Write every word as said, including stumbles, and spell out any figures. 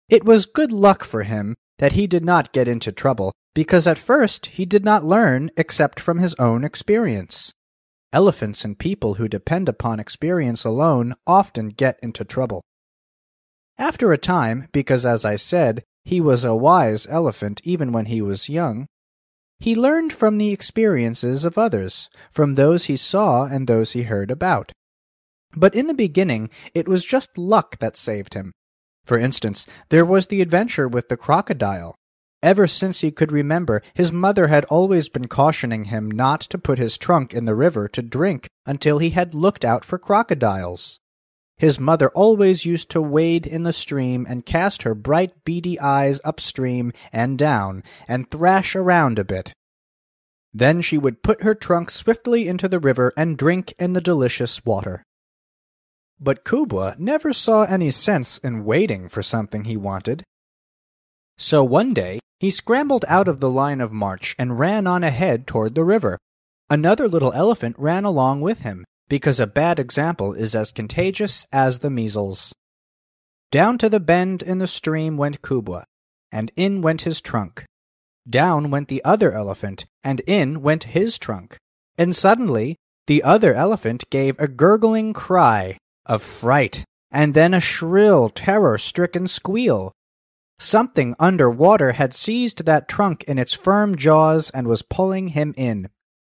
It was good luck for him that he did not get into trouble, because at first he did not learn except from his own experience. Elephants and people who depend upon experience alone often get into trouble. After a time, because as I said, he was a wise elephant even when he was young, he learned from the experiences of others, from those he saw and those he heard about. But in the beginning, it was just luck that saved him. For instance, there was the adventure with the crocodile. Ever since he could remember, his mother had always been cautioning him not to put his trunk in the river to drink until he had looked out for crocodiles. His mother always used to wade in the stream and cast her bright beady eyes upstream and down and thrash around a bit. Then she would put her trunk swiftly into the river and drink in the delicious water. But Kubwa never saw any sense in waiting for something he wanted. So one day he scrambled out of the line of march and ran on ahead toward the river. Another little elephant ran along with him, because a bad example is as contagious as the measles. Down to the bend in the stream went Kubwa, and in went his trunk. Down went the other elephant, and in went his trunk. And suddenly the other elephant gave a gurgling cry of fright, and then a shrill, terror-stricken squeal. Something under water had seized that trunk in its firm jaws and was pulling him in.